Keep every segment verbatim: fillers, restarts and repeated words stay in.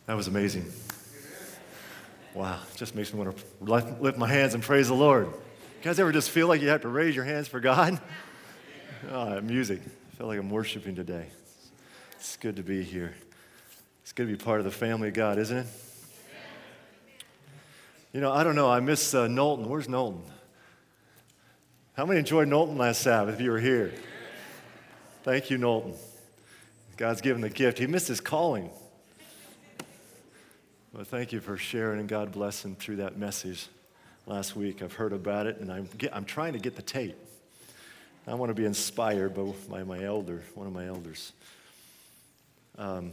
That was amazing. Wow, it just makes me want to lift my hands and praise the Lord. You guys ever just feel like you have to raise your hands for God? Oh, music. I feel like I'm worshiping today. It's good to be here. It's good to be part of the family of God, isn't it? You know, I don't know. I miss uh, Knowlton. Where's Knowlton? How many enjoyed Knowlton last Sabbath if you were here? Thank you, Knowlton. God's given the gift. He missed his calling. Well, thank you for sharing, and God bless him through that message last week. I've heard about it, and I'm, get, I'm trying to get the tape. I want to be inspired by my, my elder, one of my elders. Um,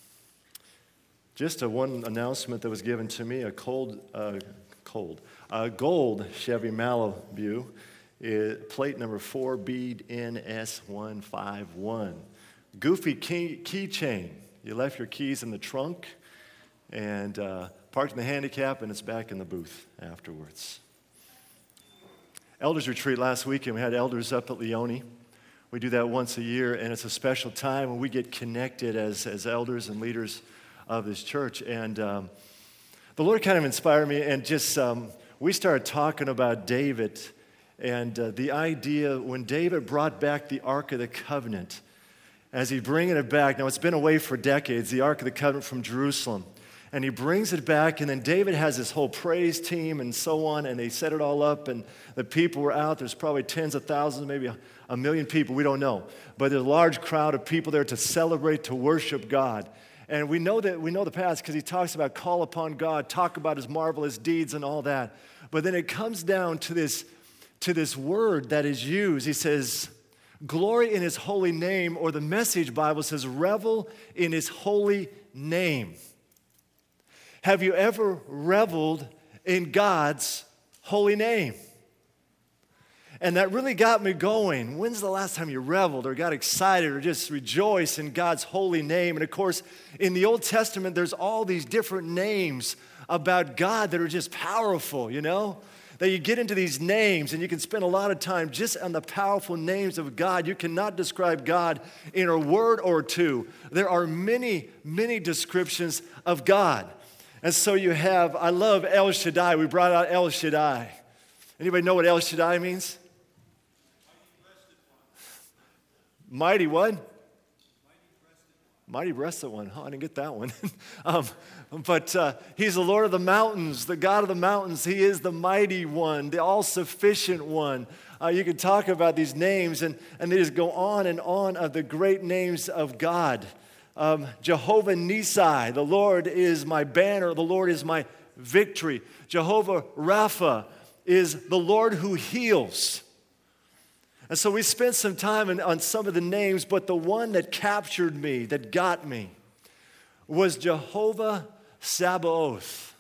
just a one announcement that was given to me, a cold, uh, cold, a gold Chevy Malibu, is plate number four B N S one five one. Goofy key, keychain. You left your keys in the trunk and uh, parked in the handicap, and it's back in the booth afterwards. Elders retreat last weekend. We had elders up at Leone. We do that once a year, and it's a special time when we get connected as, as elders and leaders of this church. And um, the Lord kind of inspired me, and just um, we started talking about David and uh, the idea when David brought back the Ark of the Covenant, as he bringing it back. Now, it's been away for decades, the Ark of the Covenant from Jerusalem. And he brings it back, and then David has this whole praise team and so on, and they set it all up, and the people were out. There's probably tens of thousands, maybe a, a million people. We don't know. But there's a large crowd of people there to celebrate, to worship God. And we know that we know the past because he talks about call upon God, talk about his marvelous deeds and all that. But then it comes down to this, to this word that is used. He says, glory in his holy name, or the Message Bible says, revel in his holy name. Have you ever reveled in God's holy name? And that really got me going. When's the last time you reveled or got excited or just rejoiced in God's holy name? And of course, in the Old Testament, there's all these different names about God that are just powerful, you know? That you get into these names and you can spend a lot of time just on the powerful names of God. You cannot describe God in a word or two. There are many, many descriptions of God. And so you have, I love El Shaddai. We brought out El Shaddai. Anybody know what El Shaddai means? Mighty what? Mighty breasted one. Oh, I didn't get that one. um, but uh, he's the Lord of the mountains, the God of the mountains. He is the mighty one, the all-sufficient one. Uh, you can talk about these names, and, and they just go on and on of the great names of God. Um, Jehovah Nissi, the Lord is my banner, the Lord is my victory. Jehovah Rapha is the Lord who heals. And so we spent some time in, on some of the names, but the one that captured me, that got me, was Jehovah Sabaoth.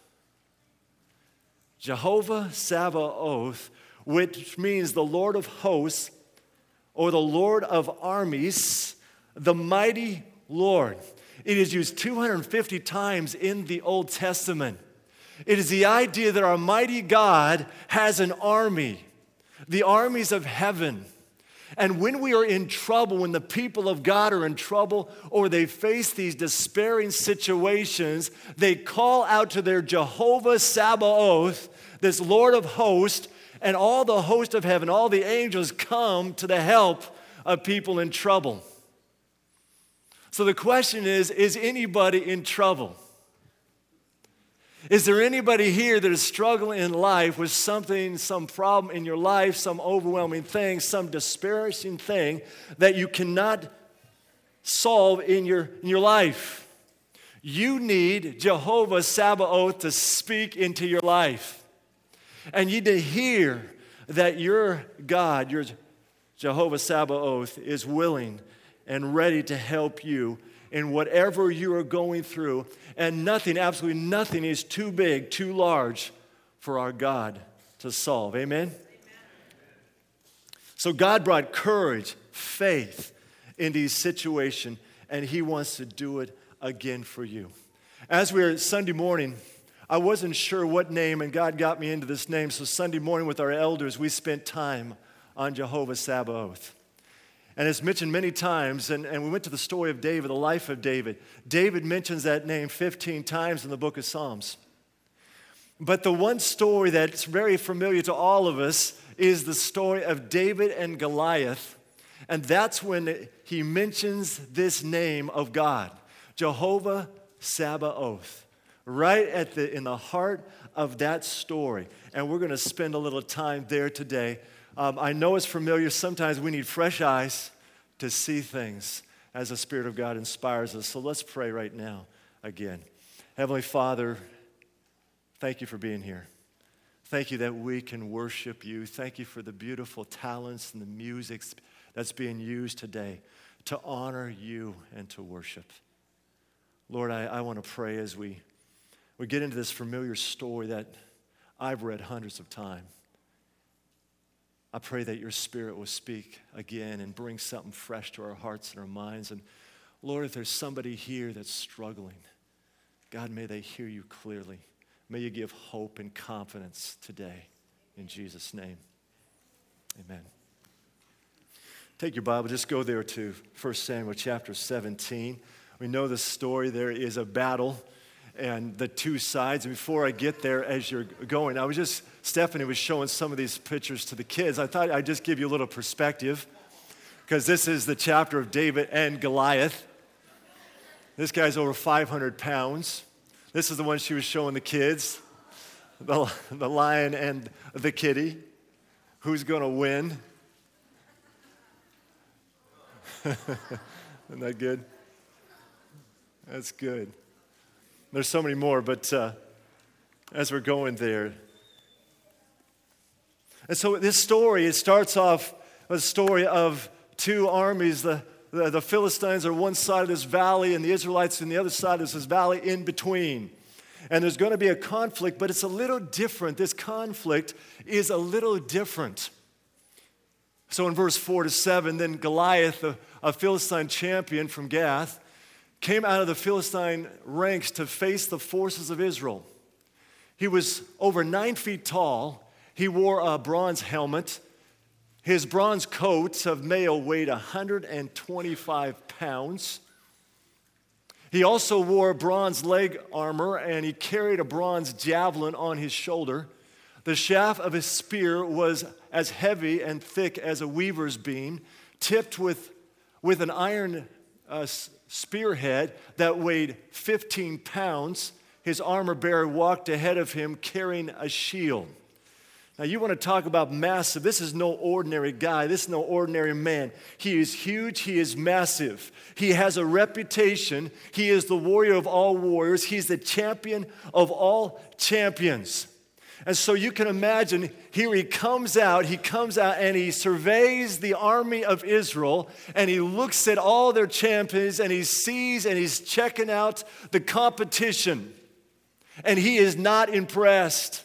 Jehovah Sabaoth, which means the Lord of hosts, or the Lord of armies, the mighty Lord. It is used two hundred fifty times in the Old Testament. It is the idea that our mighty God has an army, the armies of heaven. And when we are in trouble, when the people of God are in trouble, or they face these despairing situations, they call out to their Jehovah Sabaoth, this Lord of hosts, and all the host of heaven, all the angels come to the help of people in trouble. So the question is, is anybody in trouble? Is there anybody here that is struggling in life with something, some problem in your life, some overwhelming thing, some disparaging thing that you cannot solve in your, in your life? You need Jehovah Sabaoth to speak into your life. And you need to hear that your God, your Jehovah Sabaoth, is willing and ready to help you in whatever you are going through. And nothing, absolutely nothing is too big, too large for our God to solve. Amen? Amen. So God brought courage, faith into these situations, and he wants to do it again for you. As we were Sunday morning, I wasn't sure what name, and God got me into this name. So Sunday morning with our elders, we spent time on Jehovah Sabaoth. And it's mentioned many times, and, and we went to the story of David, the life of David. David mentions that name fifteen times in the book of Psalms. But the one story that's very familiar to all of us is the story of David and Goliath. And that's when he mentions this name of God, Jehovah Sabaoth, right at the in the heart of that story. And we're going to spend a little time there today. Um, I know it's familiar. Sometimes we need fresh eyes to see things as the Spirit of God inspires us. So let's pray right now again. Heavenly Father, thank you for being here. Thank you that we can worship you. Thank you for the beautiful talents and the music that's being used today to honor you and to worship. Lord, I, I want to pray as we, we get into this familiar story that I've read hundreds of times. I pray that your Spirit will speak again and bring something fresh to our hearts and our minds. And Lord, if there's somebody here that's struggling, God, may they hear you clearly. May you give hope and confidence today. In Jesus' name, amen. Take your Bible, just go there to First Samuel chapter seventeen. We know the story. There is a battle and the two sides. And before I get there, as you're going, I was just, Stephanie was showing some of these pictures to the kids. I thought I'd just give you a little perspective because this is the chapter of David and Goliath. This guy's over five hundred pounds. This is the one she was showing the kids, the, the lion and the kitty. Who's going to win? Isn't that good? That's good. There's so many more, but uh, as we're going there. And so this story, it starts off with a story of two armies. The, the, the Philistines are one side of this valley, and the Israelites on the other side of this valley in between. And there's going to be a conflict, but it's a little different. This conflict is a little different. So in verse four to seven, then Goliath, a, a Philistine champion from Gath, came out of the Philistine ranks to face the forces of Israel. He was over nine feet tall. He wore a bronze helmet. His bronze coat of mail weighed one hundred twenty-five pounds. He also wore bronze leg armor, and he carried a bronze javelin on his shoulder. The shaft of his spear was as heavy and thick as a weaver's beam, tipped with, with an iron uh, spearhead that weighed fifteen pounds. His armor bearer walked ahead of him carrying a shield. Now, you want to talk about massive. This is no ordinary guy. This is no ordinary man. He is huge. He is massive. He has a reputation. He is the warrior of all warriors. He's the champion of all champions. And so you can imagine, here he comes out, he comes out and he surveys the army of Israel, and he looks at all their champions, and he sees and he's checking out the competition. And he is not impressed.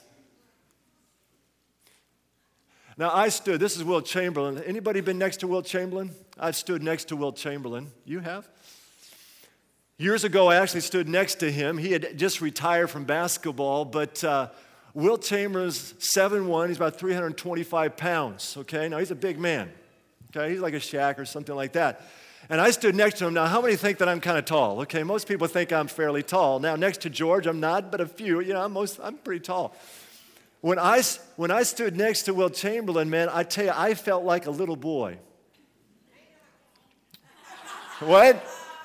Now, I stood, this is Wilt Chamberlain. Anybody been next to Wilt Chamberlain? I've stood next to Wilt Chamberlain. You have? Years ago, I actually stood next to him. He had just retired from basketball, but uh, Wilt Chamberlain's seven one. He's about three hundred twenty-five pounds, okay? Now, he's a big man, okay? He's like a Shaq or something like that. And I stood next to him. Now, how many think that I'm kind of tall? Okay, most people think I'm fairly tall. Now, next to George, I'm not, but a few. You know, I'm, most, I'm pretty tall. When I, when I stood next to Wilt Chamberlain, man, I tell you, I felt like a little boy. What?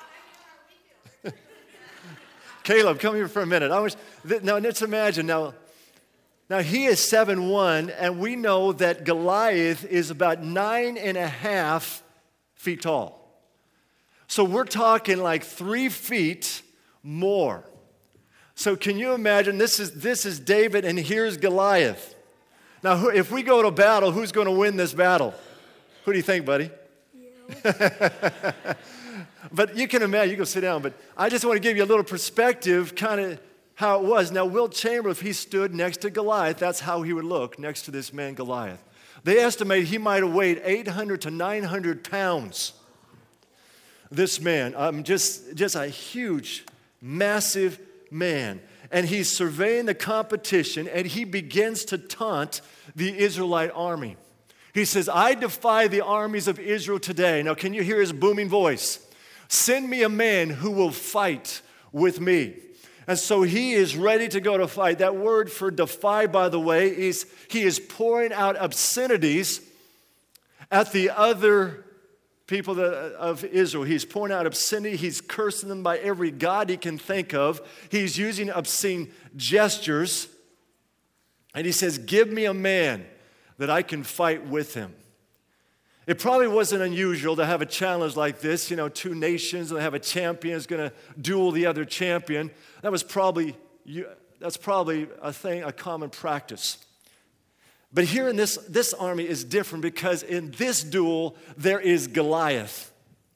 Caleb, come here for a minute. I was, now, let's imagine. Now, now, he is seven one, and we know that Goliath is about nine and a half feet tall. So we're talking like three feet more. So can you imagine, this is, this is David, and here's Goliath. Now, who, if we go to battle, who's going to win this battle? Who do you think, buddy? Yeah. But you can imagine, you can sit down, but I just want to give you a little perspective, kind of how it was. Now, Wilt Chamberlain, if he stood next to Goliath, that's how he would look next to this man, Goliath. They estimate he might have weighed eight hundred to nine hundred pounds. This man, um, just, just a huge, massive man. And he's surveying the competition, and he begins to taunt the Israelite army. He says, I defy the armies of Israel today. Now, can you hear his booming voice? Send me a man who will fight with me. And so he is ready to go to fight. That word for defy, by the way, is he is pouring out obscenities at the other people that, of Israel. He's pouring out obscenity. He's cursing them by every god he can think of. He's using obscene gestures. And he says, give me a man that I can fight with him. It probably wasn't unusual to have a challenge like this, you know, two nations and have a champion is going to duel the other champion. That was probably, that's probably a thing, a common practice. But here in this, this army is different because in this duel, there is Goliath.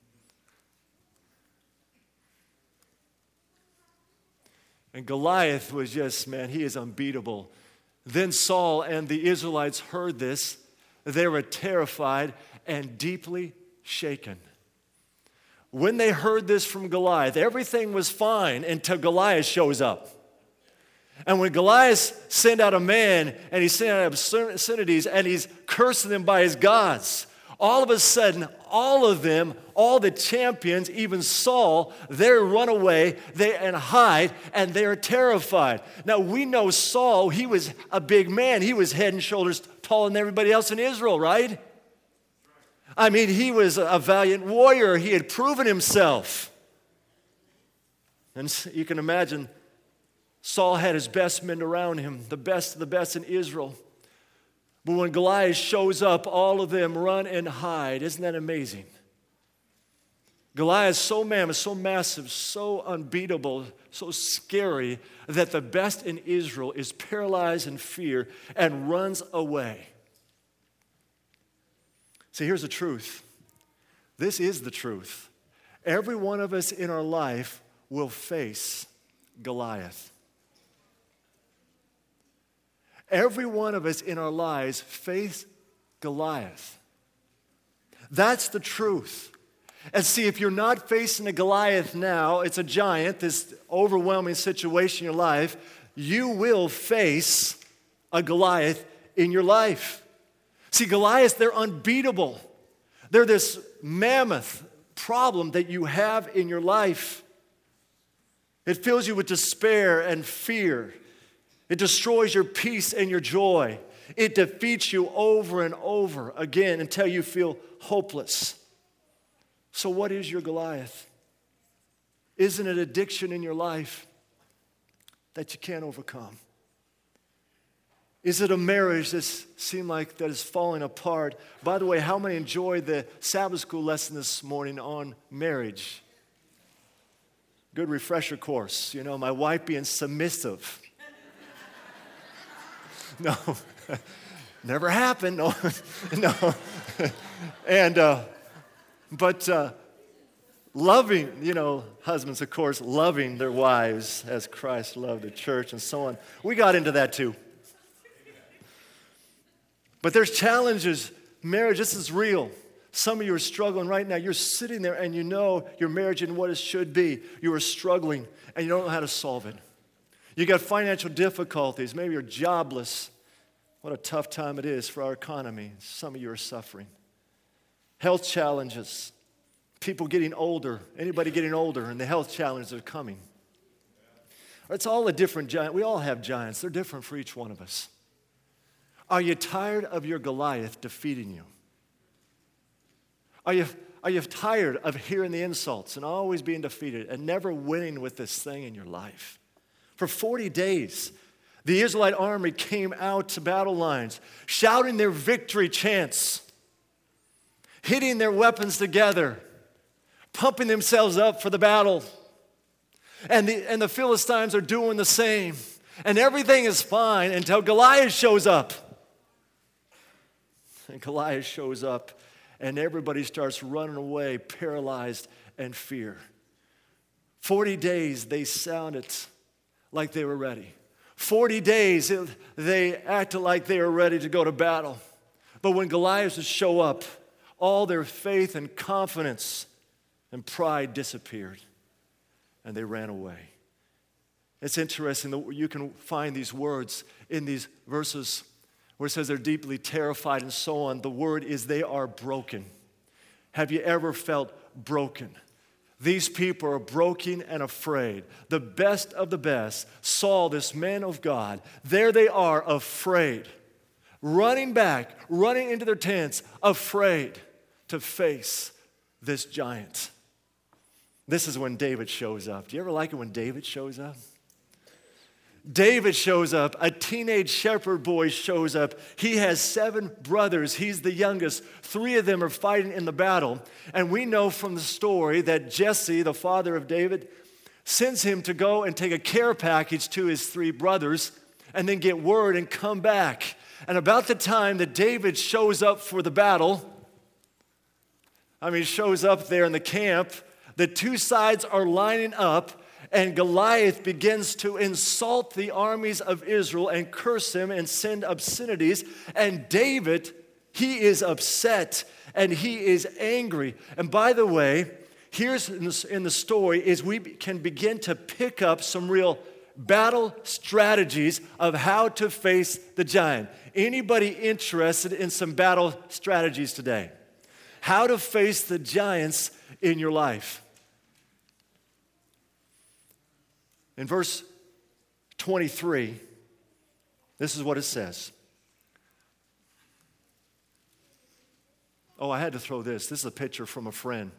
And Goliath was just, man, he is unbeatable. Then Saul and the Israelites heard this. They were terrified and deeply shaken. When they heard this from Goliath, everything was fine until Goliath shows up. And when Goliath sent out a man and he sent out obscenities and he's cursing them by his gods, all of a sudden, all of them, all the champions, even Saul, they run away they, and hide, and they're terrified. Now, we know Saul, he was a big man. He was head and shoulders taller than everybody else in Israel, right? I mean, he was a valiant warrior. He had proven himself. And you can imagine Saul had his best men around him, the best of the best in Israel. But when Goliath shows up, all of them run and hide. Isn't that amazing? Goliath is so mammoth, so massive, so unbeatable, so scary that the best in Israel is paralyzed in fear and runs away. See, here's the truth. This is the truth. Every one of us in our life will face Goliath. Every one of us in our lives face Goliath. That's the truth. And see, if you're not facing a Goliath now, it's a giant, this overwhelming situation in your life, you will face a Goliath in your life. See, Goliaths, they're unbeatable. They're this mammoth problem that you have in your life. It fills you with despair and fear. It destroys your peace and your joy. It defeats you over and over again until you feel hopeless. So what is your Goliath? Isn't it addiction in your life that you can't overcome? Is it a marriage that seems like that is falling apart? By the way, how many enjoyed the Sabbath school lesson this morning on marriage? Good refresher course. You know, my wife being submissive. No, never happened. No, no. And, uh, but uh, loving, you know, husbands, of course, loving their wives as Christ loved the church and so on. We got into that too. But there's challenges. Marriage, this is real. Some of you are struggling right now. You're sitting there and you know your marriage isn't what it should be. You are struggling and you don't know how to solve it. You got financial difficulties. Maybe you're jobless. What a tough time it is for our economy. Some of you are suffering. Health challenges. People getting older. Anybody getting older and the health challenges are coming. It's all a different giant. We all have giants. They're different for each one of us. Are you tired of your Goliath defeating you? Are you, are you tired of hearing the insults and always being defeated and never winning with this thing in your life? For forty days, the Israelite army came out to battle lines, shouting their victory chants, hitting their weapons together, pumping themselves up for the battle. And the, and the Philistines are doing the same. And everything is fine until Goliath shows up. And Goliath shows up, and everybody starts running away, paralyzed and fear. Forty days, they sounded like they were ready. Forty days, they acted like they were ready to go to battle. But when Goliath would show up, all their faith and confidence and pride disappeared, and they ran away. It's interesting that you can find these words in these verses where it says they're deeply terrified and so on, the word is they are broken. Have you ever felt broken? These people are broken and afraid. The best of the best, Saul, this man of God, there they are afraid, running back, running into their tents, afraid to face this giant. This is when David shows up. Do you ever like it when David shows up? David shows up, a teenage shepherd boy shows up. He has seven brothers. He's the youngest. Three of them are fighting in the battle. And we know from the story that Jesse, the father of David, sends him to go and take a care package to his three brothers and then get word and come back. And about the time that David shows up for the battle, I mean, shows up there in the camp, the two sides are lining up, and Goliath begins to insult the armies of Israel and curse him and send obscenities. And David, he is upset and he is angry. And by the way, here's in the story is we can begin to pick up some real battle strategies of how to face the giant. Anybody interested in some battle strategies today? How to face the giants in your life? In verse twenty-three, this is what it says. Oh, I had to throw this. This is a picture from a friend.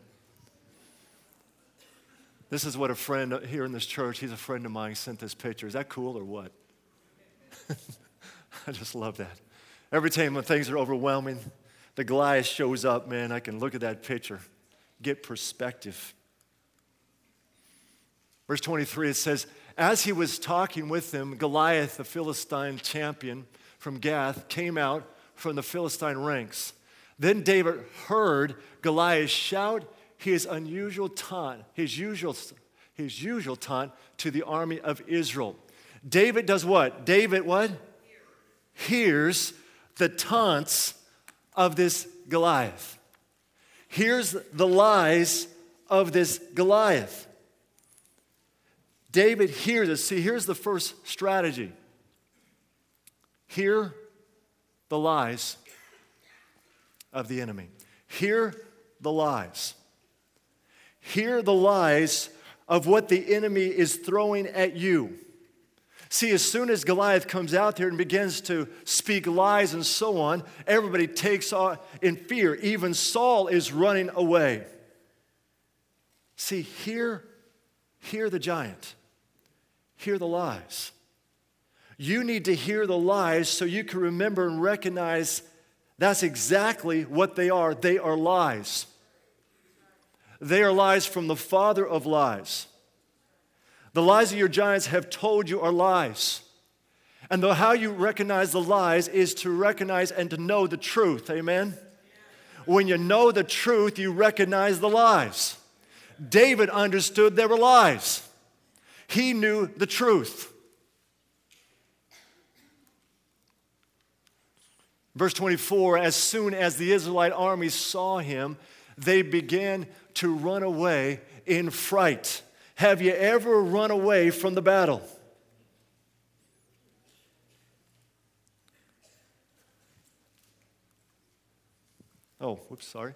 This is what a friend here in this church, he's a friend of mine, sent this picture. Is that cool or what? I just love that. Every time when things are overwhelming, the Goliath shows up, man, I can look at that picture, get perspective. Verse twenty-three, it says, as he was talking with them, Goliath, the Philistine champion from Gath, came out from the Philistine ranks. Then David heard Goliath shout his unusual taunt, his usual, his usual taunt to the army of Israel. David does what? David what? Hears the taunts of this Goliath. Hears the lies of this Goliath. David hears it. See, here's the first strategy. Hear the lies of the enemy. Hear the lies. Hear the lies of what the enemy is throwing at you. See, as soon as Goliath comes out there and begins to speak lies and so on, everybody takes off in fear. Even Saul is running away. See, hear, hear the giant. Hear the lies. You need to hear the lies so you can remember and recognize that's exactly what they are. They are lies. They are lies from the father of lies. The lies that your giants have told you are lies. And though how you recognize the lies is to recognize and to know the truth. Amen? When you know the truth, you recognize the lies. David understood there were lies. He knew the truth. Verse twenty-four, as soon as the Israelite army saw him, they began to run away in fright. Have you ever run away from the battle? Oh, whoops, sorry.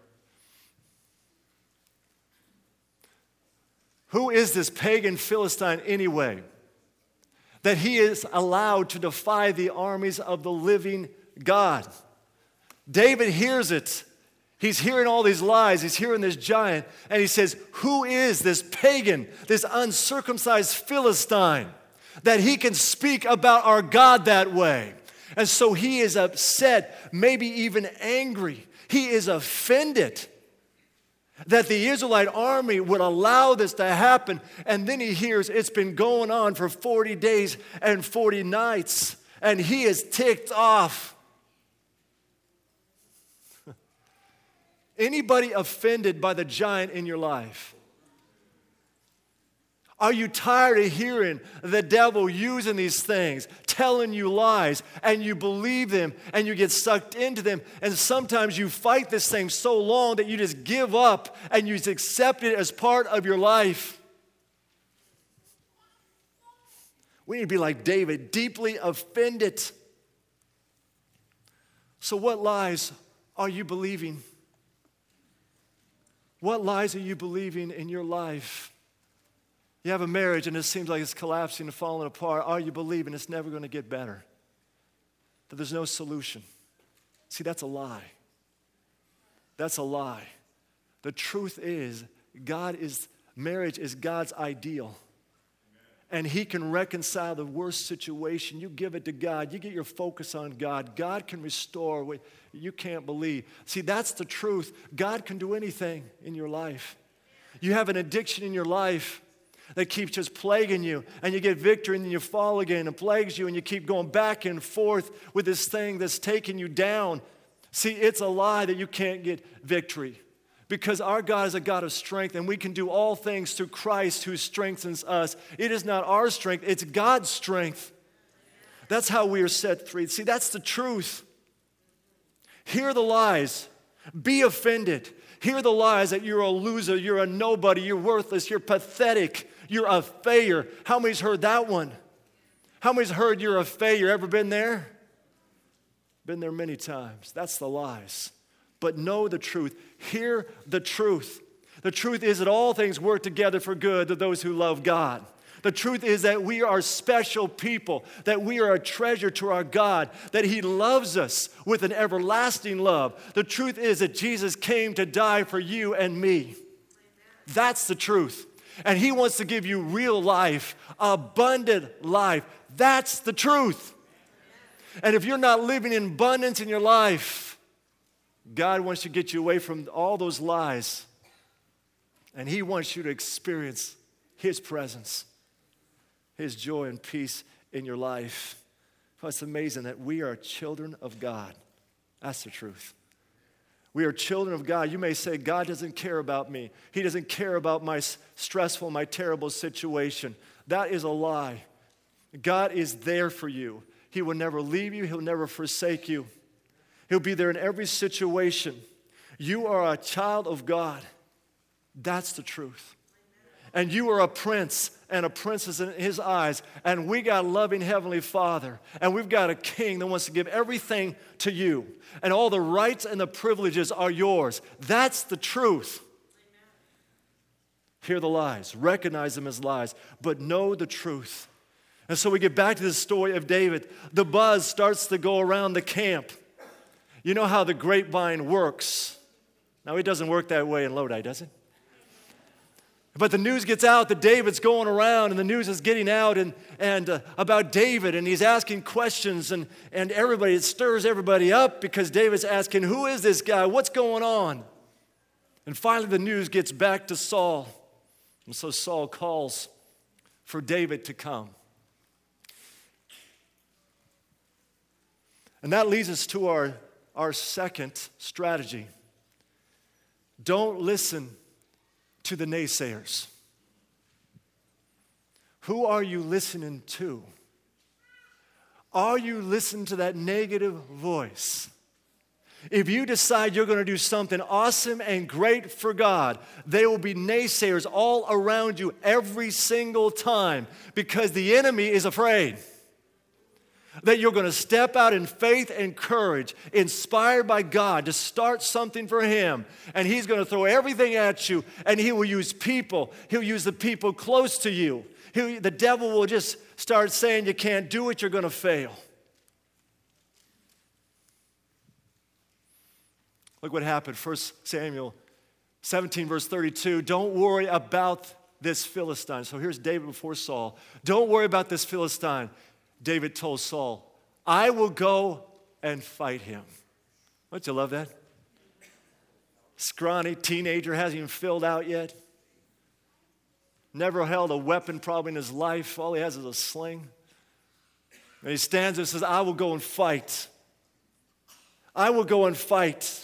Who is this pagan Philistine anyway, that he is allowed to defy the armies of the living God? David hears it. He's hearing all these lies. He's hearing this giant. And he says, who is this pagan, this uncircumcised Philistine, that he can speak about our God that way? And so he is upset, maybe even angry. He is offended that the Israelite army would allow this to happen. And then he hears it's been going on for forty days and forty nights. And he is ticked off. Anybody offended by the giant in your life? Are you tired of hearing the devil using these things, telling you lies, and you believe them, and you get sucked into them, and sometimes you fight this thing so long that you just give up, and you just accept it as part of your life? We need to be like David, deeply offended. So what lies are you believing? What lies are you believing in your life? You have a marriage and it seems like it's collapsing and falling apart. Are you believing it's never going to get better? That there's no solution? See, that's a lie. That's a lie. The truth is, God is, marriage is God's ideal. And He can reconcile the worst situation. You give it to God. You get your focus on God. God can restore what you can't believe. See, that's the truth. God can do anything in your life. You have an addiction in your life that keeps just plaguing you, and you get victory, and then you fall again, and plagues you, and you keep going back and forth with this thing that's taking you down. See, it's a lie that you can't get victory, because our God is a God of strength, and we can do all things through Christ who strengthens us. It is not our strength, it's God's strength. That's how we are set free. See, that's the truth. Hear the lies. Be offended. Hear the lies that you're a loser, you're a nobody, you're worthless, you're pathetic, you're a failure. How many's heard that one? How many's heard you're a failure? Ever been there? Been there many times. That's the lies. But know the truth. Hear the truth. The truth is that all things work together for good to those who love God. The truth is that we are special people, that we are a treasure to our God, that He loves us with an everlasting love. The truth is that Jesus came to die for you and me. That's the truth. And He wants to give you real life, abundant life. That's the truth. And if you're not living in abundance in your life, God wants to get you away from all those lies. And He wants you to experience His presence, His joy and peace in your life. Oh, it's amazing that we are children of God. That's the truth. We are children of God. You may say, God doesn't care about me. He doesn't care about my stressful, my terrible situation. That is a lie. God is there for you. He will never leave you. He'll never forsake you. He'll be there in every situation. You are a child of God. That's the truth. And you are a prince and a princess in His eyes. And we got a loving Heavenly Father. And we've got a King that wants to give everything to you. And all the rights and the privileges are yours. That's the truth. Amen. Hear the lies. Recognize them as lies. But know the truth. And so we get back to the story of David. The buzz starts to go around the camp. You know how the grapevine works. Now, it doesn't work that way in Lodi, does it? But the news gets out that David's going around, and the news is getting out and, and uh, about David, and he's asking questions, and, and everybody, it stirs everybody up because David's asking, who is this guy? What's going on? And finally the news gets back to Saul. And so Saul calls for David to come. And that leads us to our, our second strategy. Don't listen to the naysayers. Who are you listening to? Are you listening to that negative voice? If you decide you're going to do something awesome and great for God, there will be naysayers all around you every single time because the enemy is afraid that you're going to step out in faith and courage, inspired by God to start something for Him. And He's going to throw everything at you, and He will use people. He'll use the people close to you. He'll, the devil will just start saying you can't do it, you're going to fail. Look what happened, First Samuel seventeen, verse thirty-two. Don't worry about this Philistine. So here's David before Saul. Don't worry about this Philistine. David told Saul, I will go and fight him. Don't you love that? Scrawny teenager, hasn't even filled out yet. Never held a weapon probably in his life. All he has is a sling. And he stands there and says, I will go and fight. I will go and fight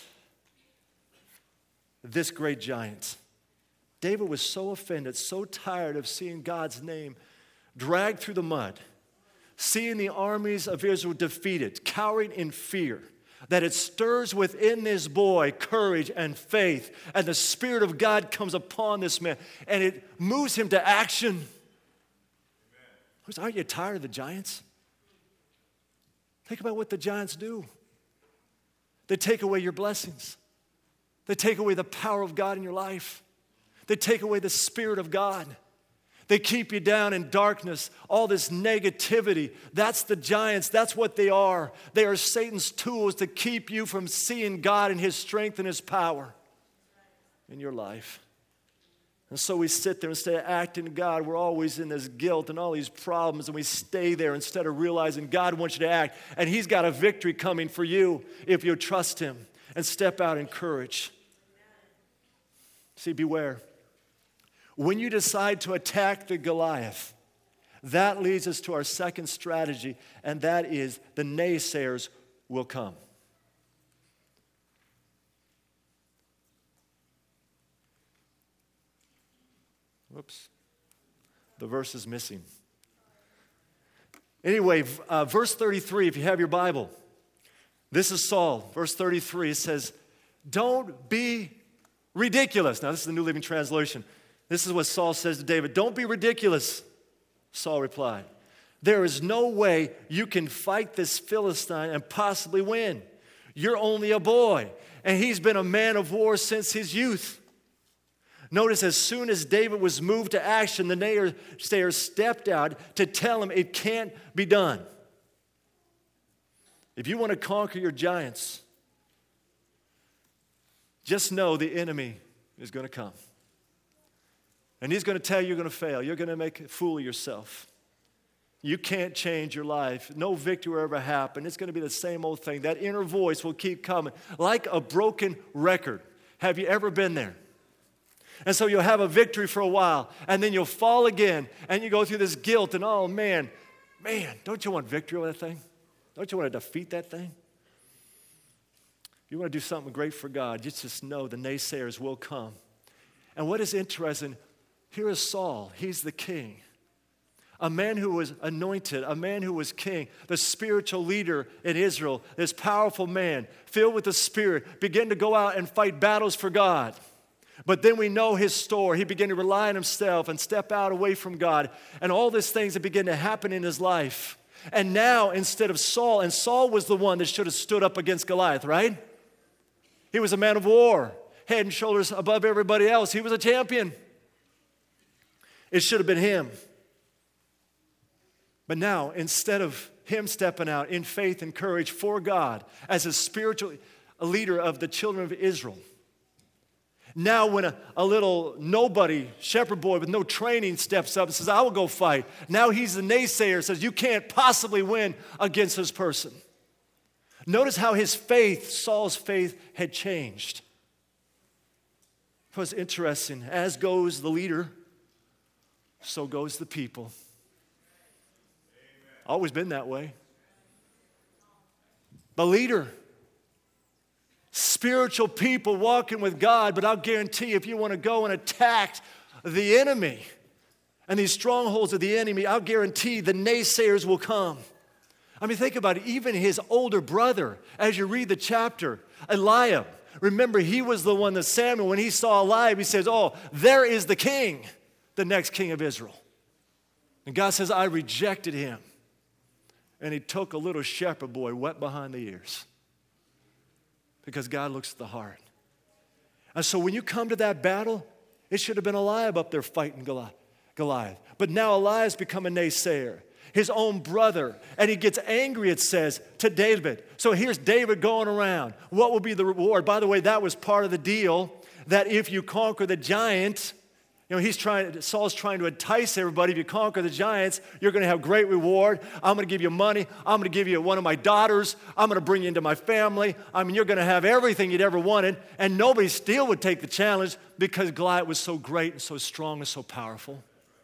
this great giant. David was so offended, so tired of seeing God's name dragged through the mud, seeing the armies of Israel defeated, cowering in fear, that it stirs within this boy courage and faith, and the Spirit of God comes upon this man, and it moves him to action. Amen. Aren't you tired of the giants? Think about what the giants do. They take away your blessings. They take away the power of God in your life. They take away the Spirit of God. They keep you down in darkness, all this negativity. That's the giants. That's what they are. They are Satan's tools to keep you from seeing God and His strength and His power in your life. And so we sit there instead of acting to God. We're always in this guilt and all these problems, and we stay there instead of realizing God wants you to act. And He's got a victory coming for you if you trust Him and step out in courage. See, beware. When you decide to attack the Goliath, that leads us to our second strategy, and that is the naysayers will come. Whoops. The verse is missing. Anyway, uh, verse thirty-three, if you have your Bible, this is Saul. Verse thirty-three, it says, don't be ridiculous. Now, this is the New Living Translation. This is what Saul says to David. Don't be ridiculous, Saul replied. There is no way you can fight this Philistine and possibly win. You're only a boy, and he's been a man of war since his youth. Notice as soon as David was moved to action, the naysayers stepped out to tell him it can't be done. If you want to conquer your giants, just know the enemy is going to come. And he's going to tell you you're going to fail. You're going to make a fool of yourself. You can't change your life. No victory will ever happen. It's going to be the same old thing. That inner voice will keep coming like a broken record. Have you ever been there? And so you'll have a victory for a while, and then you'll fall again, and you go through this guilt, and oh man, man, don't you want victory over that thing? Don't you want to defeat that thing? If you want to do something great for God, you just know the naysayers will come. And what is interesting, here is Saul. He's the king. A man who was anointed, a man who was king, the spiritual leader in Israel, this powerful man, filled with the Spirit, began to go out and fight battles for God. But then we know his story. He began to rely on himself and step out away from God. And all these things that began to happen in his life. And now, instead of Saul, and Saul was the one that should have stood up against Goliath, right? He was a man of war, head and shoulders above everybody else. He was a champion. It should have been him. But now, instead of him stepping out in faith and courage for God as a spiritual leader of the children of Israel, now when a, a little nobody shepherd boy with no training steps up and says, I will go fight. Now he's the naysayer, says, you can't possibly win against this person. Notice how his faith, Saul's faith, had changed. It was interesting. As goes the leader, so goes the people. Amen. Always been that way. The leader. Spiritual people walking with God, but I'll guarantee if you want to go and attack the enemy and these strongholds of the enemy, I'll guarantee the naysayers will come. I mean, think about it. Even his older brother, as you read the chapter, Eliab, remember he was the one that Samuel, when he saw Eliab, he says, oh, there is the king, the next king of Israel. And God says, I rejected him. And he took a little shepherd boy wet behind the ears. Because God looks at the heart. And so when you come to that battle, it should have been Eliab up there fighting Goliath. But now Eliab's become a naysayer, his own brother. And he gets angry, it says, to David. So here's David going around. What will be the reward? By the way, that was part of the deal, that if you conquer the giant, you know, he's trying, Saul's trying to entice everybody. If you conquer the giants, you're going to have great reward. I'm going to give you money. I'm going to give you one of my daughters. I'm going to bring you into my family. I mean, you're going to have everything you'd ever wanted. And nobody still would take the challenge because Goliath was so great and so strong and so powerful.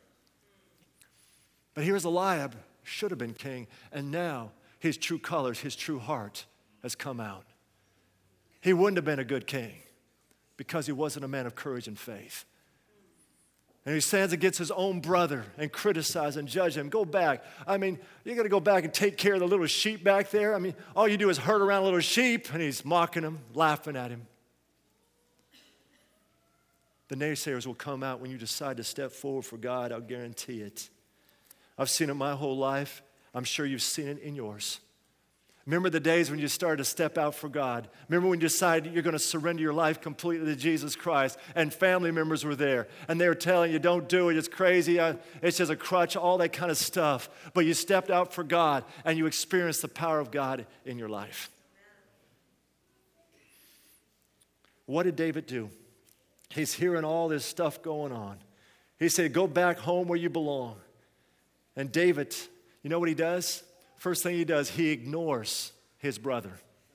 But here's Eliab, should have been king. And now his true colors, his true heart has come out. He wouldn't have been a good king because he wasn't a man of courage and faith. And he stands against his own brother and criticizes and judges him. Go back. I mean, you got to go back and take care of the little sheep back there. I mean, all you do is herd around little sheep, and he's mocking him, laughing at him. The naysayers will come out when you decide to step forward for God. I'll guarantee it. I've seen it my whole life. I'm sure you've seen it in yours. Remember the days when you started to step out for God. Remember when you decided you're going to surrender your life completely to Jesus Christ, and family members were there, and they were telling you, don't do it, it's crazy, it's just a crutch, all that kind of stuff. But you stepped out for God, and you experienced the power of God in your life. What did David do? He's hearing all this stuff going on. He said, go back home where you belong. And David, you know what he does? First thing he does, he ignores his brother.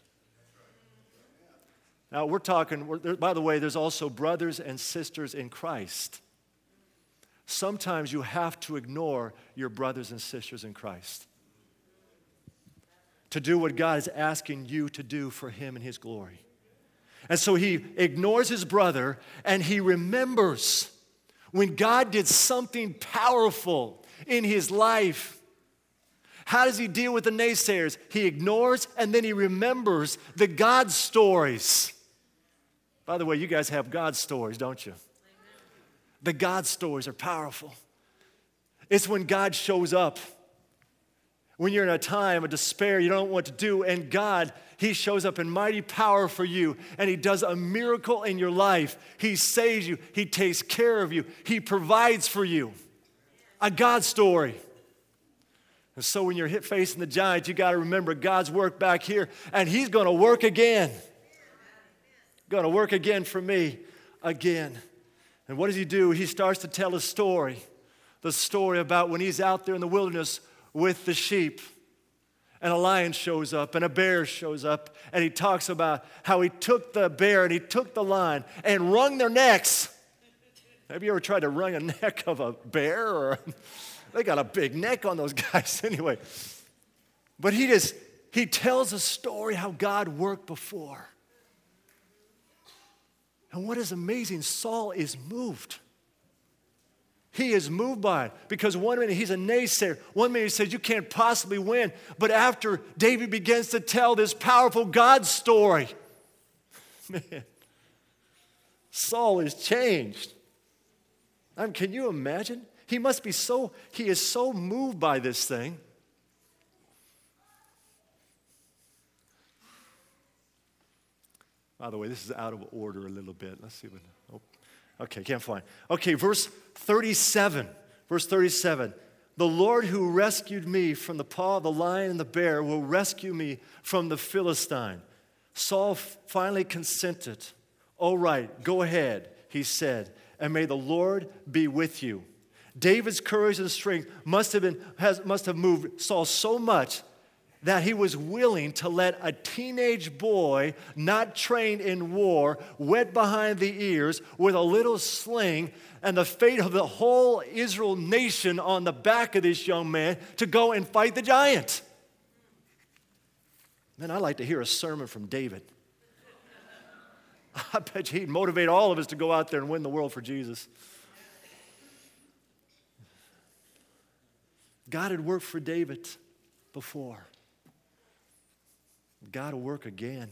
Now, we're talking, we're, by the way, there's also brothers and sisters in Christ. Sometimes you have to ignore your brothers and sisters in Christ to do what God is asking you to do for Him and His glory. And so he ignores his brother, and he remembers when God did something powerful in his life. How does he deal with the naysayers? He ignores, and then he remembers the God stories. By the way, you guys have God stories, don't you? Amen. The God stories are powerful. It's when God shows up. When you're in a time of despair, you don't know what to do, and God, He shows up in mighty power for you, and He does a miracle in your life. He saves you. He takes care of you. He provides for you. A God story. And so when you're hit facing the giant, you got to remember God's work back here, and He's going to work again. Going to work again for me, again. And what does He do? He starts to tell a story. The story about when He's out there in the wilderness with the sheep, and a lion shows up and a bear shows up, and he talks about how he took the bear and he took the lion and wrung their necks. Have you ever tried to wring a neck of a bear? Or they got a big neck on those guys anyway. But he just he tells a story how God worked before. And what is amazing, Saul is moved. He is moved by it, because one minute he's a naysayer. One minute he says, you can't possibly win. But after David begins to tell this powerful God story, man, Saul is changed. I mean, can you imagine? He must be so, he is so moved by this thing. By the way, this is out of order a little bit. Let's see what, oh. Okay, can't find. Okay, verse thirty-seven. Verse thirty-seven. The Lord who rescued me from the paw of the lion and the bear will rescue me from the Philistine. Saul finally consented. All right, go ahead, he said, and may the Lord be with you. David's courage and strength must have been has must have moved Saul so much that he was willing to let a teenage boy, not trained in war, wet behind the ears, with a little sling, and the fate of the whole Israel nation on the back of this young man, to go and fight the giant. Man, I'd like to hear a sermon from David. I bet you he'd motivate all of us to go out there and win the world for Jesus. God had worked for David before. God will work again.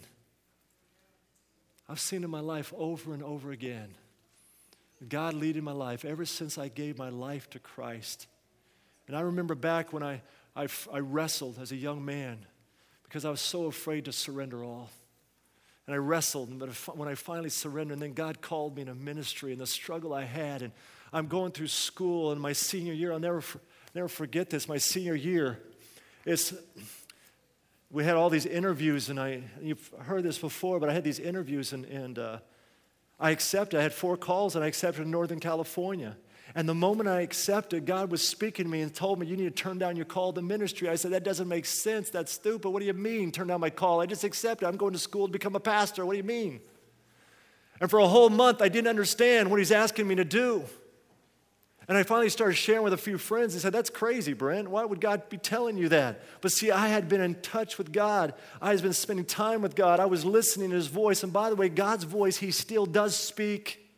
I've seen in my life over and over again, God leading my life ever since I gave my life to Christ. And I remember back when I, I, I wrestled as a young man because I was so afraid to surrender all. And I wrestled, but when I finally surrendered, and then God called me into ministry and the struggle I had. And I'm going through school in my senior year. I'll never, never forget this. My senior year, it's... We had all these interviews, and I, you've heard this before, but I had these interviews, and, and uh, I accepted. I had four calls, and I accepted in Northern California. And the moment I accepted, God was speaking to me and told me, you need to turn down your call to ministry. I said, that doesn't make sense. That's stupid. What do you mean, turn down my call? I just accepted. I'm going to school to become a pastor. What do you mean? And for a whole month, I didn't understand what He's asking me to do. And I finally started sharing with a few friends and said, that's crazy, Brent. Why would God be telling you that? But see, I had been in touch with God. I had been spending time with God. I was listening to His voice. And by the way, God's voice, He still does speak.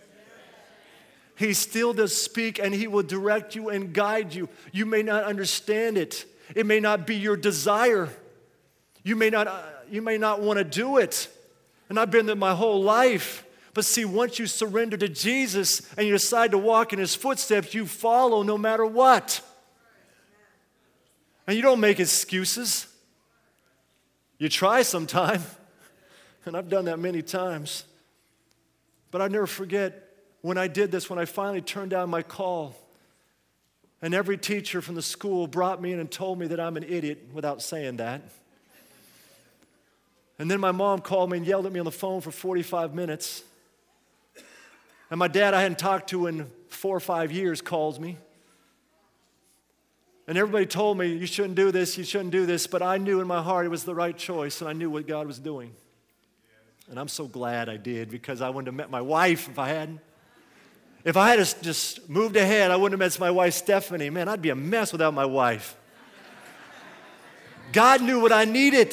He still does speak, and He will direct you and guide you. You may not understand it. It may not be your desire. You may not, uh, you may not want to do it. And I've been there my whole life. But see, once you surrender to Jesus and you decide to walk in His footsteps, you follow no matter what. And you don't make excuses. You try sometime, and I've done that many times. But I'll never forget when I did this, when I finally turned down my call, and every teacher from the school brought me in and told me that I'm an idiot without saying that. And then my mom called me and yelled at me on the phone for forty-five minutes. And my dad I hadn't talked to in four or five years calls me. And everybody told me, you shouldn't do this, you shouldn't do this, but I knew in my heart it was the right choice, and I knew what God was doing. And I'm so glad I did, because I wouldn't have met my wife if I hadn't. If I had just moved ahead, I wouldn't have met my wife, Stephanie. Man, I'd be a mess without my wife. God knew what I needed.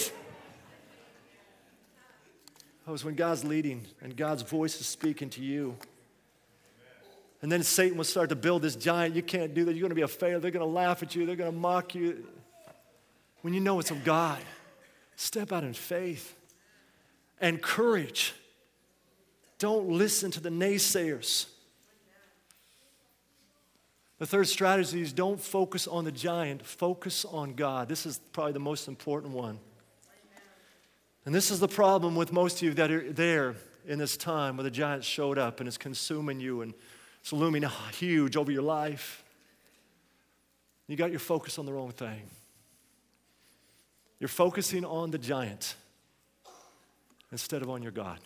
That was when God's leading and God's voice is speaking to you. And then Satan will start to build this giant. You can't do that. You're going to be a failure. They're going to laugh at you. They're going to mock you. When you know it's of God, step out in faith and courage. Don't listen to the naysayers. The third strategy is don't focus on the giant. Focus on God. This is probably the most important one. And this is the problem with most of you that are there in this time where the giant showed up and is consuming you and it's looming huge over your life. You got your focus on the wrong thing. You're focusing on the giant instead of on your God.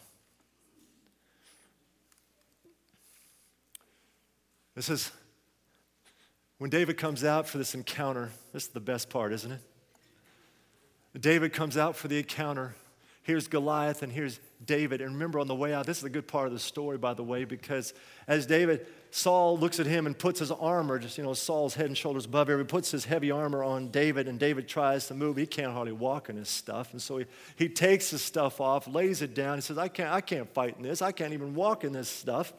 This is when David comes out for this encounter. This is the best part, isn't it? David comes out for the encounter. Here's Goliath and here's David. And remember, on the way out, this is a good part of the story, by the way, because as David, Saul looks at him and puts his armor, just, you know, Saul's head and shoulders above him. He puts his heavy armor on David, and David tries to move. He can't hardly walk in his stuff. And so he, he takes his stuff off, lays it down. He says, I can't, I can't fight in this. I can't even walk in this stuff.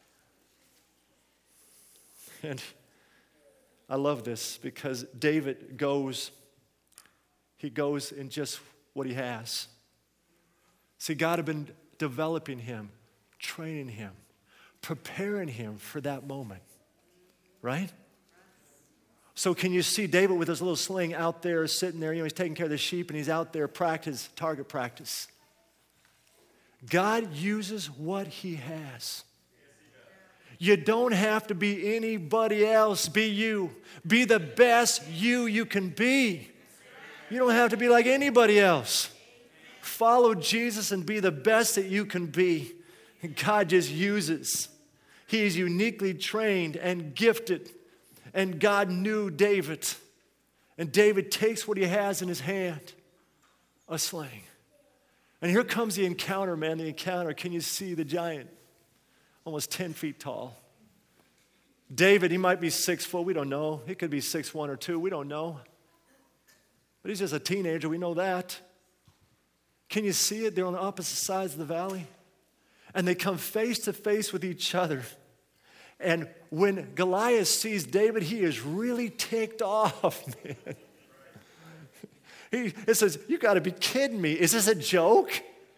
And I love this because David goes, he goes in just what he has. See, God had been developing him, training him, preparing him for that moment, right? So can you see David with his little sling out there, sitting there, you know, he's taking care of the sheep and he's out there practice, target practice. God uses what he has. You don't have to be anybody else, be you. Be the best you you can be. You don't have to be like anybody else. Follow Jesus and be the best that you can be. And God just uses. He is uniquely trained and gifted. And God knew David. And David takes what he has in his hand, a sling. And here comes the encounter, man, the encounter. Can you see the giant? Almost ten feet tall. David, he might be six foot, we don't know. He could be six one or two, we don't know. But he's just a teenager, we know that. Can you see it? They're on the opposite sides of the valley. And they come face to face with each other. And when Goliath sees David, he is really ticked off, man. He, he says, you got to be kidding me. Is this a joke?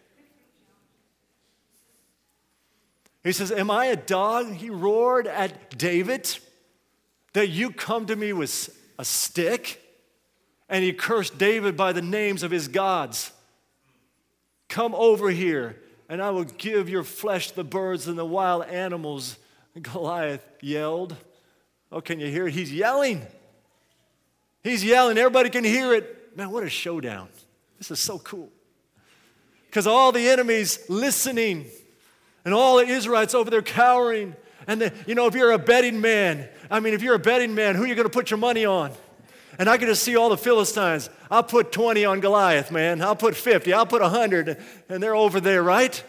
He says, am I a dog? He roared at David that you come to me with a stick? And he cursed David by the names of his gods. Come over here, and I will give your flesh to the birds and the wild animals. And Goliath yelled. Oh, can you hear it? He's yelling. He's yelling. Everybody can hear it. Man, what a showdown. This is so cool. Because all the enemies listening, and all the Israelites over there cowering. And, the, you know, if you're a betting man, I mean, if you're a betting man, who are you going to put your money on? And I can just see all the Philistines. I'll put twenty on Goliath, man. I'll put fifty. I'll put one hundred. And they're over there, right?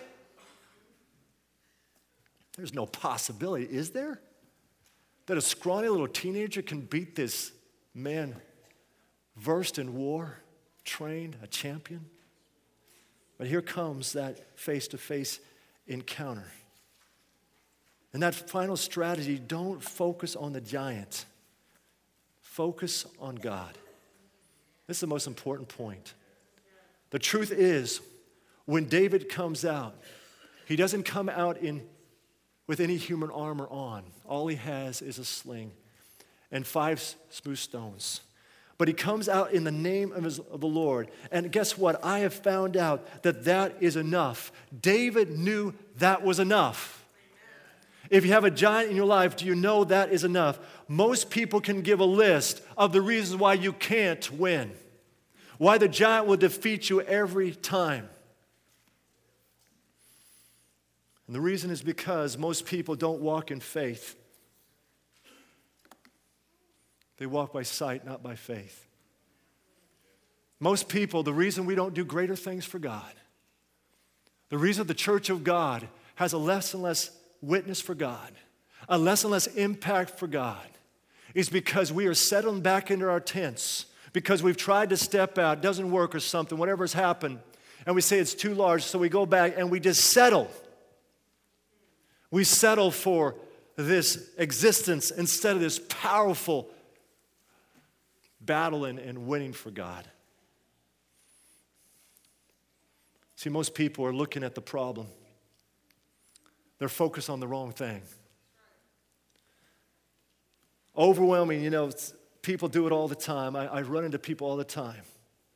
There's no possibility, is there? That a scrawny little teenager can beat this man versed in war, trained, a champion? But here comes that face-to-face encounter. And that final strategy, don't focus on the giant. Focus on God. This is the most important point. The truth is, when David comes out, he doesn't come out in with any human armor on. All he has is a sling and five smooth stones. But he comes out in the name of, his, of the Lord. And guess what? I have found out that that is enough. David knew that was enough. If you have a giant in your life, do you know that is enough? Most people can give a list of the reasons why you can't win, why the giant will defeat you every time. And the reason is because most people don't walk in faith. They walk by sight, not by faith. Most people, the reason we don't do greater things for God, the reason the church of God has a less and less witness for God, a less and less impact for God, is because we are settling back into our tents, because we've tried to step out, doesn't work or something, whatever's happened, and we say it's too large, so we go back and we just settle. We settle for this existence instead of this powerful battle and, and winning for God. See, most people are looking at the problem. They're focused on the wrong thing. Overwhelming, you know, people do it all the time. I, I run into people all the time.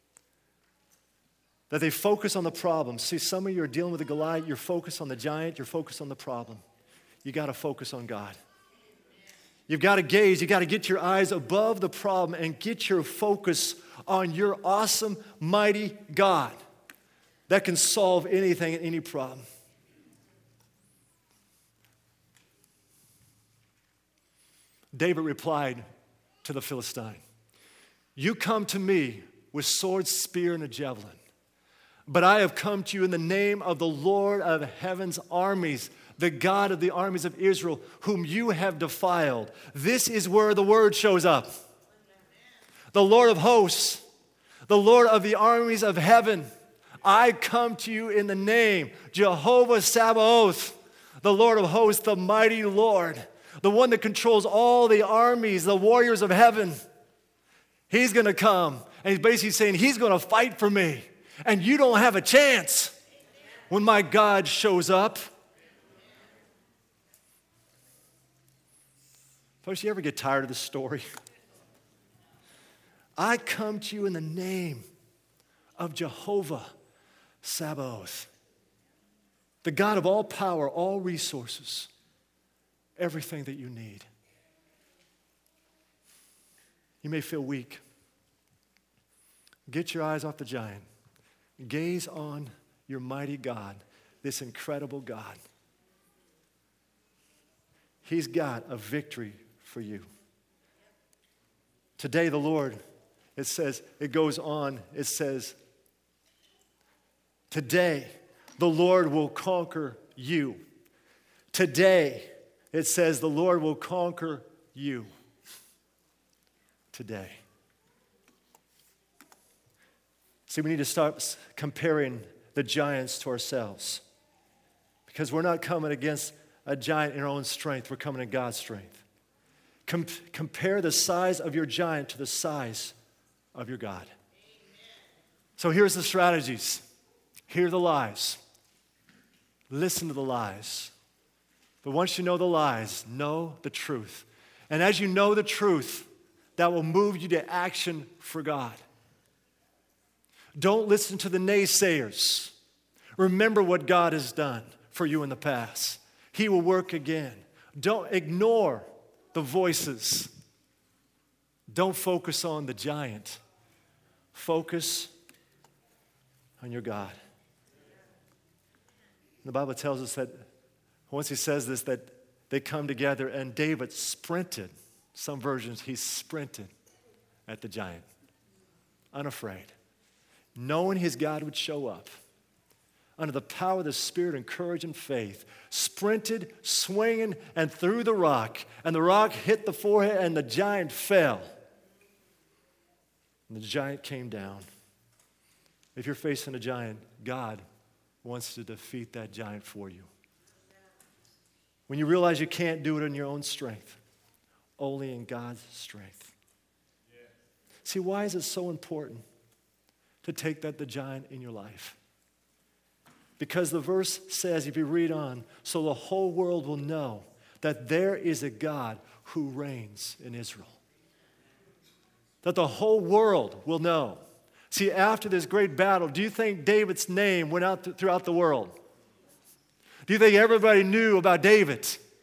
That they focus on the problem. See, some of you are dealing with a Goliath. You're focused on the giant. You're focused on the problem. You got to focus on God. You've got to gaze. You've got to get your eyes above the problem and get your focus on your awesome, mighty God that can solve anything and any problem. David replied to the Philistine, "You come to me with sword, spear, and a javelin, but I have come to you in the name of the Lord of heaven's armies, the God of the armies of Israel, whom you have defiled." This is where the word shows up. The Lord of hosts, the Lord of the armies of heaven. I come to you in the name, Jehovah Sabaoth, the Lord of hosts, the mighty Lord, the one that controls all the armies, the warriors of heaven. He's going to come, and he's basically saying, he's going to fight for me, and you don't have a chance when my God shows up. Folks, you ever get tired of this story? I come to you in the name of Jehovah Sabaoth, the God of all power, all resources, everything that you need. You may feel weak. Get your eyes off the giant. Gaze on your mighty God, this incredible God. He's got a victory for you. Today, the Lord, it says, it goes on, it says, today, the Lord will conquer you. Today, it says, the Lord will conquer you. Today. See, we need to stop comparing the giants to ourselves, because we're not coming against a giant in our own strength. We're coming in God's strength. Com- compare the size of your giant to the size of your God. So here's the strategies. Hear the lies. Listen to the lies. But once you know the lies, know the truth. And as you know the truth, that will move you to action for God. Don't listen to the naysayers. Remember what God has done for you in the past. He will work again. Don't ignore the voices. Don't focus on the giant. Focus on your God. The Bible tells us that once he says this, that they come together and David sprinted. Some versions, he sprinted at the giant, unafraid, knowing his God would show up. Under the power of the Spirit and courage and faith, sprinted, swinging, and threw the rock. And the rock hit the forehead, and the giant fell. And the giant came down. If you're facing a giant, God wants to defeat that giant for you. When you realize you can't do it in your own strength, only in God's strength. Yeah. See, why is it so important to take that the giant in your life? Because the verse says, if you read on, so the whole world will know that there is a God who reigns in Israel. that the whole world will know. See, after this great battle, do you think David's name went out th- throughout the world? Do you think everybody knew about David?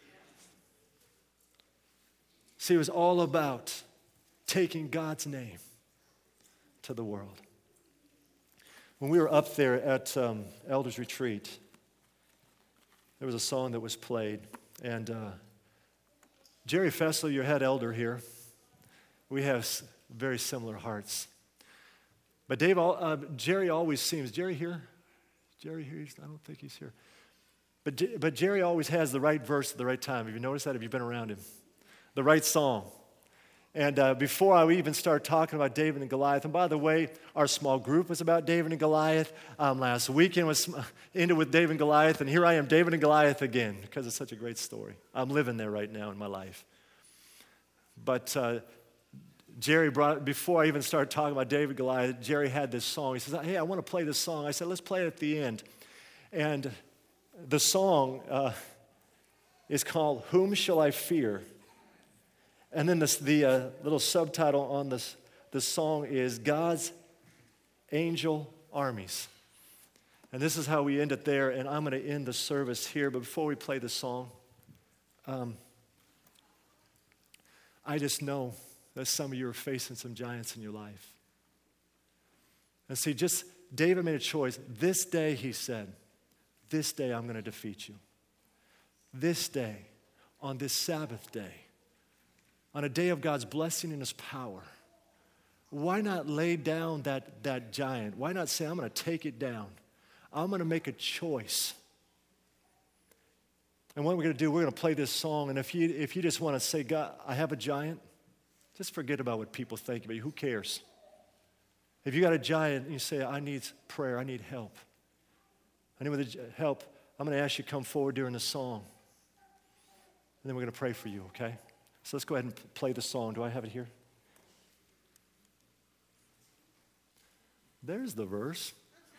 See, it was all about taking God's name to the world. When we were up there at um, Elders Retreat, there was a song that was played. And uh, Jerry Fessler, your head elder here, we have s- very similar hearts. But Dave, uh, Jerry always seems, Jerry here? Jerry here? He's, I don't think he's here. But, J- but Jerry always has the right verse at the right time. Have you noticed that? Have you been around him? The right song. And uh, before I even start talking about David and Goliath, and by the way, our small group was about David and Goliath. Um, last weekend was ended with David and Goliath, and here I am, David and Goliath again, because it's such a great story. I'm living there right now in my life. But uh, Jerry brought, before I even started talking about David and Goliath, Jerry had this song. He says, hey, I want to play this song. I said, let's play it at the end. And the song uh, is called, Whom Shall I Fear? And then this, the uh, little subtitle on this, this song is God's Angel Armies. And this is how we end it there, and I'm going to end the service here. But before we play the song, um, I just know that some of you are facing some giants in your life. And see, just David made a choice. This day, he said, this day I'm going to defeat you. This day, on this Sabbath day, on a day of God's blessing and His power, why not lay down that, that giant? Why not say, I'm going to take it down? I'm going to make a choice. And what we're going to do, we're going to play this song. And if you, if you just want to say, God, I have a giant, just forget about what people think about you. Who cares? If you got a giant and you say, I need prayer, I need help. I need help. I'm going to ask you to come forward during the song. And then we're going to pray for you, okay? So let's go ahead and play the song. Do I have it here? There's the verse.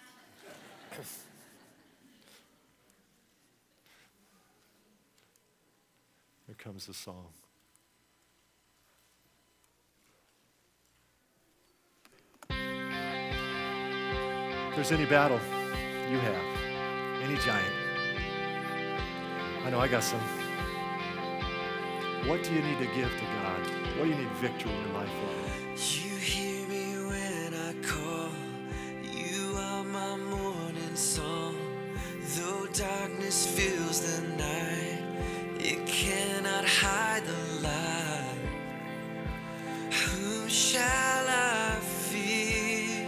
Here comes the song. If there's any battle you have, any giant, I know I got some. What do you need to give to God? What do you need victory in your life for? You hear me when I call. You are my morning song. Though darkness fills the night, it cannot hide the light. Whom shall I fear?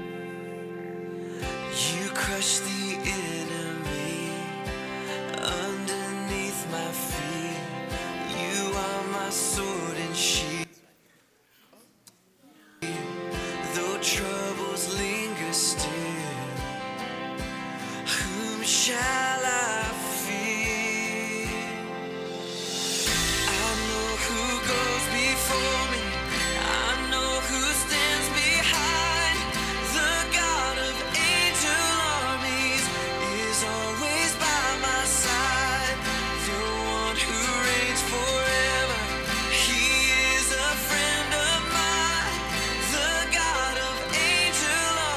You crush the enemy underneath my feet. You are my sword and shield. Though troubles linger still, whom shall I fear? I know who goes before me. I know who stands behind. The God of angel armies is always by my side. The one who reigns forever, He is a friend of mine. The God of angel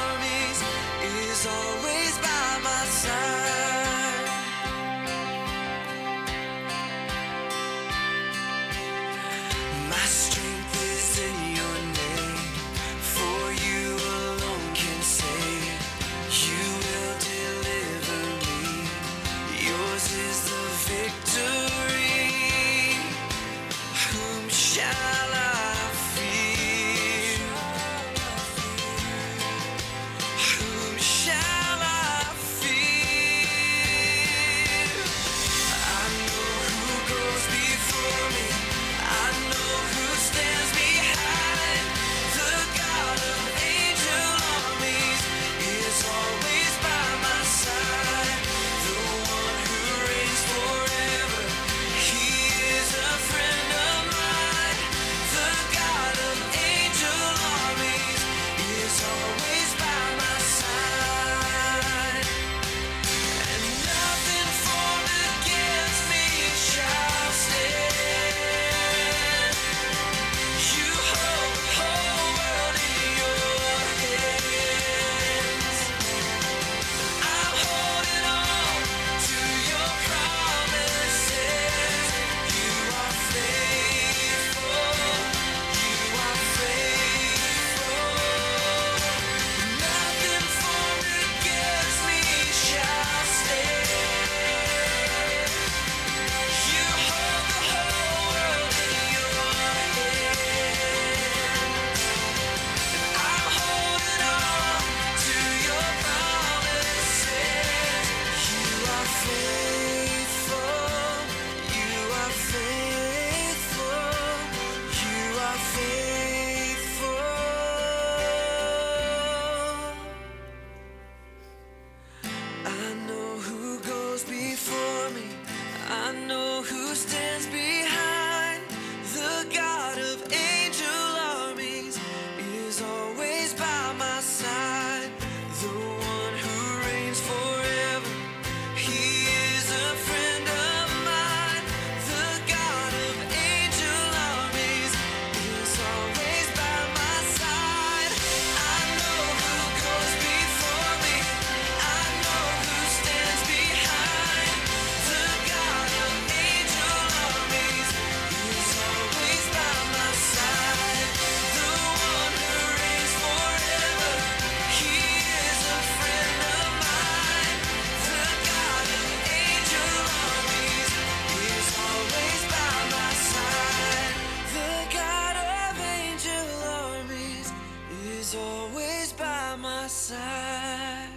the one who reigns forever. He is a friend of mine. The God of angel armies is always by my side. I know who goes before me. I know who stands behind. The God of angel armies is always by my side. The one who reigns forever. He is a friend of mine. The God of angel armies is always by my side. The God of angel armies is always by my side.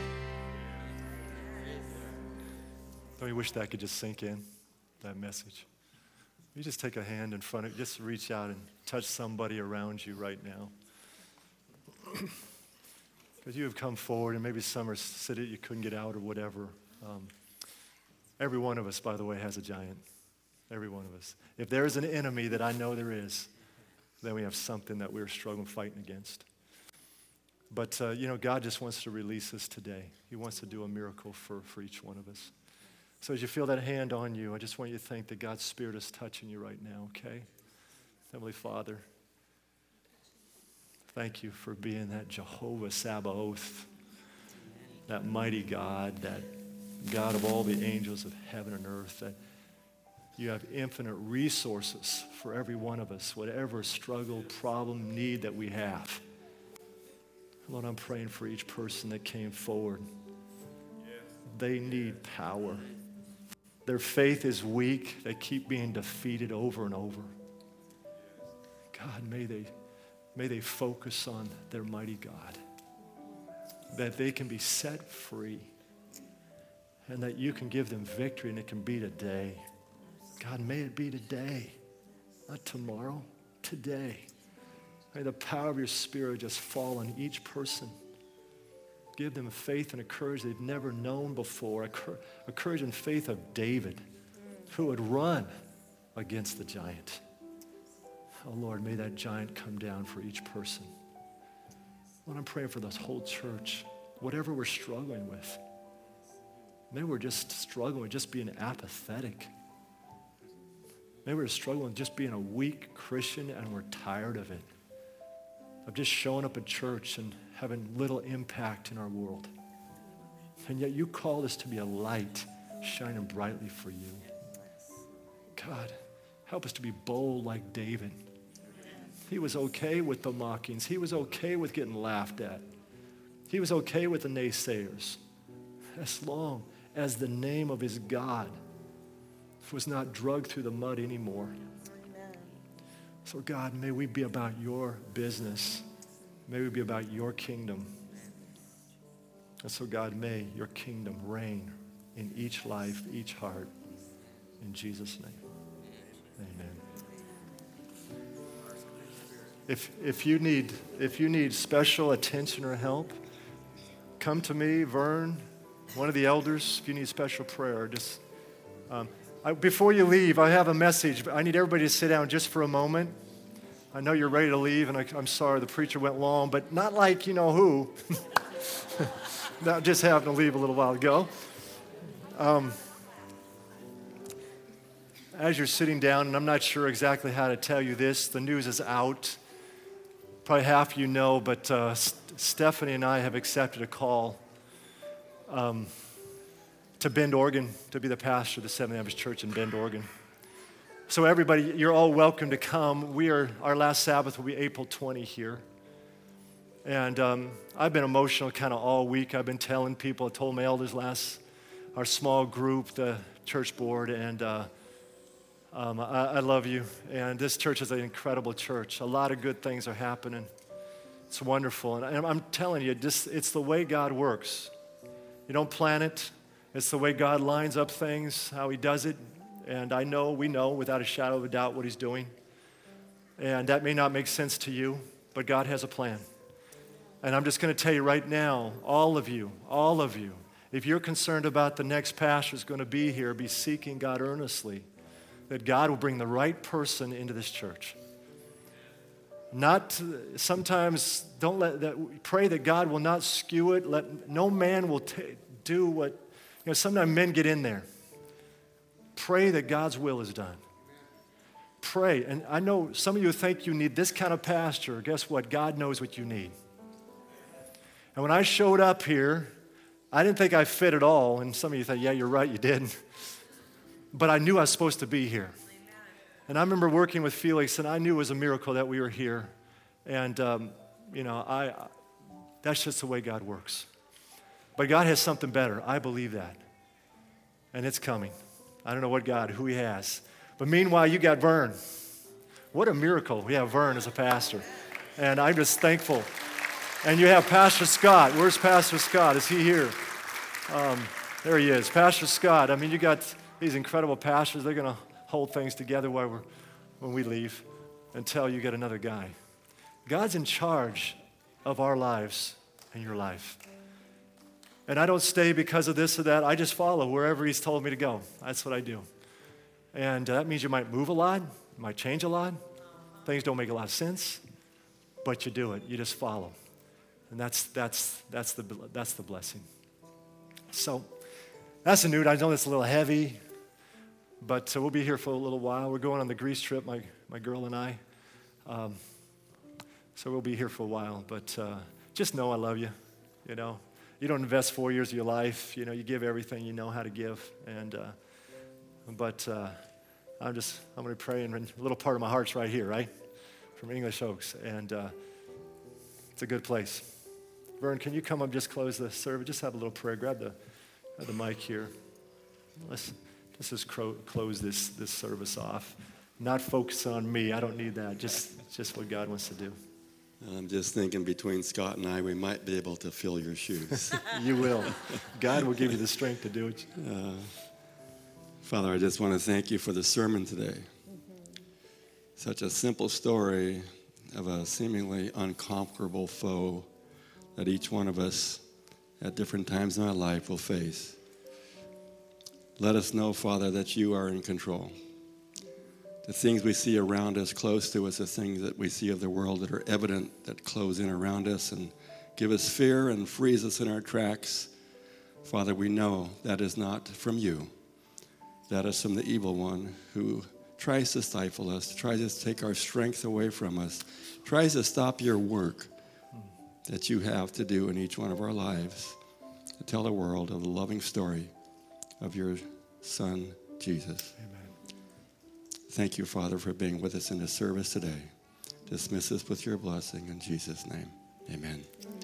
Don't you wish that could just sink in, that message? You just take a hand in front of you, just reach out and touch somebody around you right now. Because you have come forward, and maybe some are sitting, you couldn't get out or whatever. Um, every one of us, by the way, has a giant. Every one of us. If there is an enemy that I know there is, then we have something that we're struggling, fighting against. But, uh, you know, God just wants to release us today. He wants to do a miracle for, for each one of us. So as you feel that hand on you, I just want you to think that God's Spirit is touching you right now, okay? Heavenly Father, thank you for being that Jehovah Sabaoth, that mighty God, that God of all the angels of heaven and earth, that you have infinite resources for every one of us, whatever struggle, problem, need that we have. Lord, I'm praying for each person that came forward. They need power. Their faith is weak. They keep being defeated over and over. God, may they, may they focus on their mighty God, that they can be set free, and that you can give them victory, and it can be today. God, may it be today, not tomorrow, today. May the power of your Spirit just fall on each person. Give them a faith and a courage they've never known before, a, cur- a courage and faith of David, who would run against the giant. Oh, Lord, may that giant come down for each person. Lord, I'm praying for this whole church, whatever we're struggling with. Maybe we're just struggling with just being apathetic. Maybe we're struggling with just being a weak Christian and we're tired of it, of just showing up at church and having little impact in our world. And yet you called us to be a light shining brightly for you. God, help us to be bold like David. He was okay with the mockings. He was okay with getting laughed at. He was okay with the naysayers, as long as the name of his God was not dragged through the mud anymore. So God, may we be about your business. May we be about your kingdom. And so God, may your kingdom reign in each life, each heart. In Jesus' name, amen. If, if, you need, if you need special attention or help, come to me, Vern, one of the elders. If you need special prayer, just um, I, before you leave, I have a message. I need everybody to sit down just for a moment. I know you're ready to leave, and I, I'm sorry the preacher went long, but not like you know who. That just happened to leave a little while ago. Um, as you're sitting down, and I'm not sure exactly how to tell you this, the news is out. Probably half of you know, but uh, St- Stephanie and I have accepted a call um, to Bend, Oregon, to be the pastor of the Seventh Adventist Church in Bend, Oregon. So everybody, you're all welcome to come. We are, our last Sabbath will be April twentieth here. And um, I've been emotional kind of all week. I've been telling people, I told my elders last, our small group, the church board, and uh, um, I, I love you. And this church is an incredible church. A lot of good things are happening. It's wonderful. And I'm, I'm telling you, just, it's the way God works. You don't plan it. It's the way God lines up things, how he does it. And I know, we know, without a shadow of a doubt what he's doing. And that may not make sense to you, but God has a plan. And I'm just going to tell you right now, all of you, all of you, if you're concerned about the next pastor who's going to be here, be seeking God earnestly, that God will bring the right person into this church. Not sometimes, don't let that, pray that God will not skew it. Let, no man will t- do what, you know, sometimes men get in there. Pray that God's will is done. Pray. And I know some of you think you need this kind of pastor. Guess what? God knows what you need. And when I showed up here, I didn't think I fit at all. And some of you think, yeah, you're right, you didn't. But I knew I was supposed to be here. And I remember working with Felix, and I knew it was a miracle that we were here. And, um, you know, I, that's just the way God works. But God has something better. I believe that. And it's coming. I don't know what God, who he has. But meanwhile, you got Vern. What a miracle. We have Vern as a pastor. And I'm just thankful. And you have Pastor Scott. Where's Pastor Scott? Is he here? Um, there he is. Pastor Scott. I mean, you got these incredible pastors. They're going to hold things together while we're, when we leave until you get another guy. God's in charge of our lives and your life. And I don't stay because of this or that. I just follow wherever he's told me to go. That's what I do. And uh, that means you might move a lot, you might change a lot. Things don't make a lot of sense, but you do it. You just follow. And that's, that's, that's, the, that's the blessing. So that's the news. I know it's a little heavy. But uh, we'll be here for a little while. We're going on the Greece trip, my, my girl and I. Um, so we'll be here for a while. But uh, just know I love you, you know. You don't invest four years of your life. You know, you give everything you know how to give. And uh, But uh, I'm just, I'm going to pray, and a little part of my heart's right here, right? From English Oaks. And uh, it's a good place. Vern, can you come up, just close the service? Just have a little prayer. Grab the, grab the mic here. Let's... Let's just cro- close this, this service off. Not focus on me. I don't need that. Just, just what God wants to do. I'm just thinking between Scott and I, we might be able to fill your shoes. You will. God will give you the strength to do it. Uh, Father, I just want to thank you for the sermon today. Mm-hmm. Such a simple story of a seemingly unconquerable foe that each one of us at different times in our life will face. Let us know, Father, that you are in control. The things we see around us, close to us, the things that we see of the world that are evident, that close in around us and give us fear and freeze us in our tracks. Father, we know that is not from you. That is from the evil one who tries to stifle us, tries to take our strength away from us, tries to stop your work that you have to do in each one of our lives, to tell the world of the loving story of your Son, Jesus. Amen. Thank you, Father, for being with us in this service today. Dismiss us with your blessing in Jesus' name. Amen.